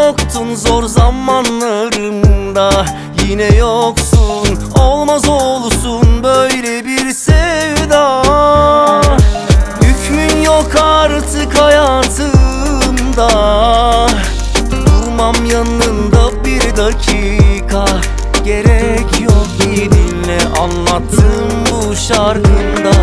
yoktun zor zamanlarımda, yine yoksun. Olmaz olsun böyle bir sevda. Hükmün yok artık hayatımda, durmam yanında bir dakika. Gerek yok, iyi dinle anlattım bu şarkımda.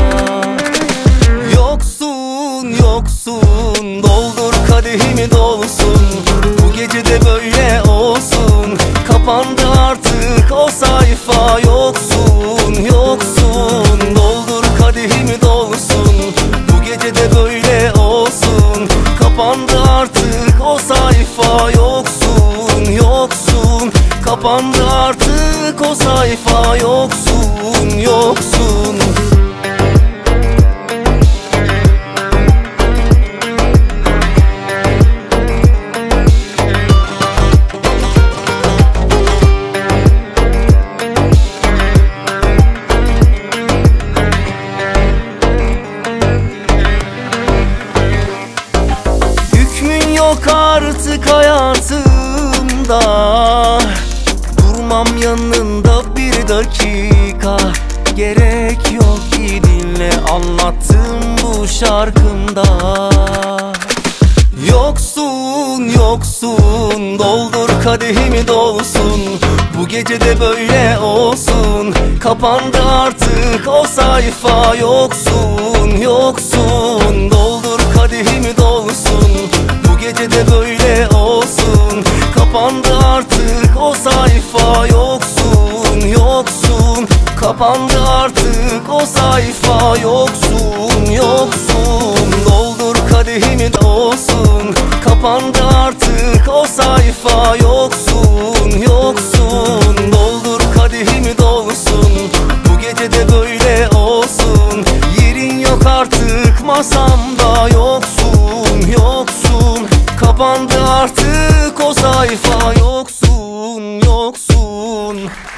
Yoksun, yoksun, doldur kadehimi dolsun. Bu gece de böyle olsun, kapandı artık o sayfa. Yoksun, yoksun, doldur kadehimi dolsun. Bu gece de böyle olsun, kapandı artık o sayfa. Yoksun, yoksun, kapandı artık o sayfa. Yoksun, yoksun. Yok artık hayatımda, durmam yanında bir dakika. Gerek yok, iyi dinle anlattım bu şarkımda. Yoksun, yoksun, doldur kadehimi dolsun. Bu gece de böyle olsun, kapandı artık o sayfa. Yoksun, yoksun, doldur kadehimi dolsun. Bu gece de böyle olsun, kapandı artık o sayfa. Yoksun, yoksun, kapandı artık o sayfa. Yoksun, yoksun, doldur kadehimi dolsun. Kapandı artık o sayfa. Yoksun, yoksun, doldur kadehimi dolsun. Bu gece de böyle olsun, yerin yok artık masamda. Yoksun, yoksun, kapandı artık o sayfa. Yoksun, yoksun.